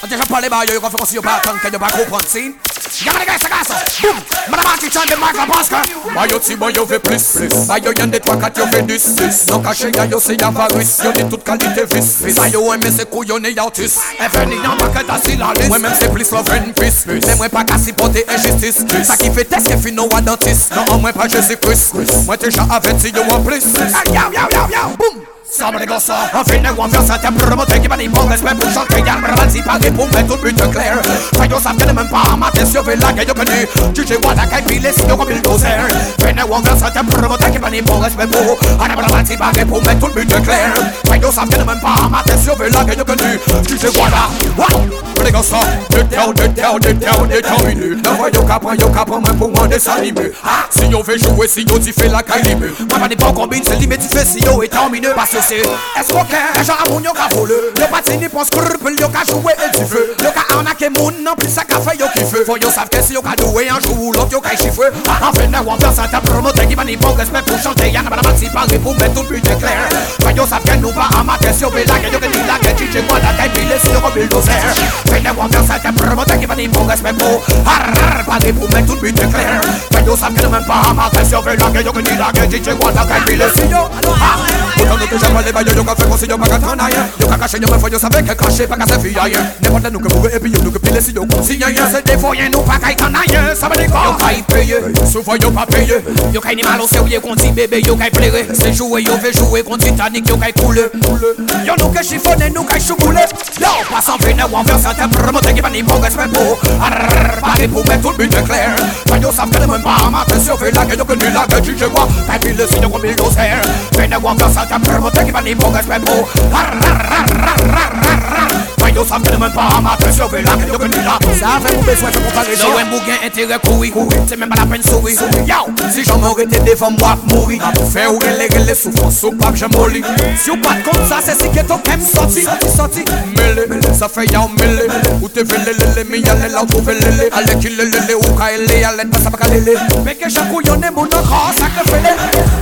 Déjà pas les bails, qu'on fait aussi, pas attendre que y'a pas comprendre, si. Y'a les gars, ça casse, boum. Madame qui chante de Mike la basque. Mayo ti bon, yo fait plus. Mayo y'en des 3-4, yo fait 10. Non caché, yo c'est avarice. Yo dit toute qualité vice. Mayo aime ses couillonnes et autiste. Et veni y'en pas que t'as si la liste. Moi même c'est plus love and peace. Mais moi pas qu'à s'y porter injustice. Ça qui fait test, qui fait no à dentiste. Non, moi pas Jésus-Christ. Moi déjà avec si yo en plus. Yo, boum. Somebody go so on fait ne one verse à promoter qui va n'y bon respect pour chanter y'a le si pas pour mettre tout le but clair. Fait yo ça même pas ma tête sur la gueule connu. Tu sais quoi la caille pile si yo comme il doser. Fait ne one verse à promoter qui va n'y bon respect pour à si pas pour mettre tout le but clair. Fait yo ça même pas ma tête sur la gueule connu. Tu sais quoi là. Somebody go so déterminé. Ne voyons qu'à prendre même pour moi desanimer. Si yo fait jouer si yo t'y fait la caille. Moi pas n'est pas combine c'est limite tu fais si yo est terminé. Est-ce qu'on les gens à mon yo ka volé. Yo patini pour scruple, yo ka joué et du feu. Yo ka arnaqué moun, non plus ça ka fait yo kiffe. Faut yo savent que si yo ka doué un jour ou l'autre yo ka chiffre. En fait, on va faire ça promoter qui va n'y bon respect pour chanter. Y'en a pas de si parler pour mettre tout le but clair. Faut yo savent que nous pas amateurs si yo veut la gueule, yo que ni la gueule, tu sais quoi la caille pile si yo comme bulldozer. Fait on va faire ça promoter qui va n'y bon respect pour parler pour mettre tout le but clair. Faut yo savent que nous même pas amateurs si yo veut la gueule, yo que ni la gueule, tu sais quoi la caille pile si yo. J'aime les bails, yo ka fait qu'on si yo pas qu'à t'en aille. Yo ka caché, yo me faut yo savait que caché pas qu'à se fier. N'importe nous que bourre et puis yo nous que pile si yo consigne. C'est des fois nous pas qu'à t'en aille. Ça veut dire quoi? Yo ka y payer, souvent yo pas payer. Yo ka y mal au sérieux qu'on dit bébé, yo ka y plairer. C'est jouer, yo fait jouer contre Titanic, yo ka y couler. Yo nous que chiffonner, nous ka y choubouler. Yo, passe en vénère ou en verse, t'es promoter qui va n'y bon respect pour parler pour mettre tout le but clair. Yo savent que même pas amateur surveille la gueule, yo que nul la gueule, tu sais quoi? Ka pile si yo comme il doser. Vénère ou en verse, t'es promoter qui va n'y bon respect pour yo savent que même pas amateur surveille la gueule, yo que nul la. Ça fait mon besoin, fait comparer. Si un bougain intérêt courir, c'est même pas la peine sourire. Yo, si j'en m'aurais été devant moi mourir. Faire ou les souffrances, ou pas que j'aime molli. Si ou pas comme ça, c'est si que ton aime sorti. Mêlé, ça fait y'a mêlé. Ou te fait lélé, mais y'a l'élé, ou trouve lélé. Allez qu'il lélé, ou ka lélé, allez pas ça pas ka lélé. Mais que chaque couillon est mon encore, ça que fait lélé.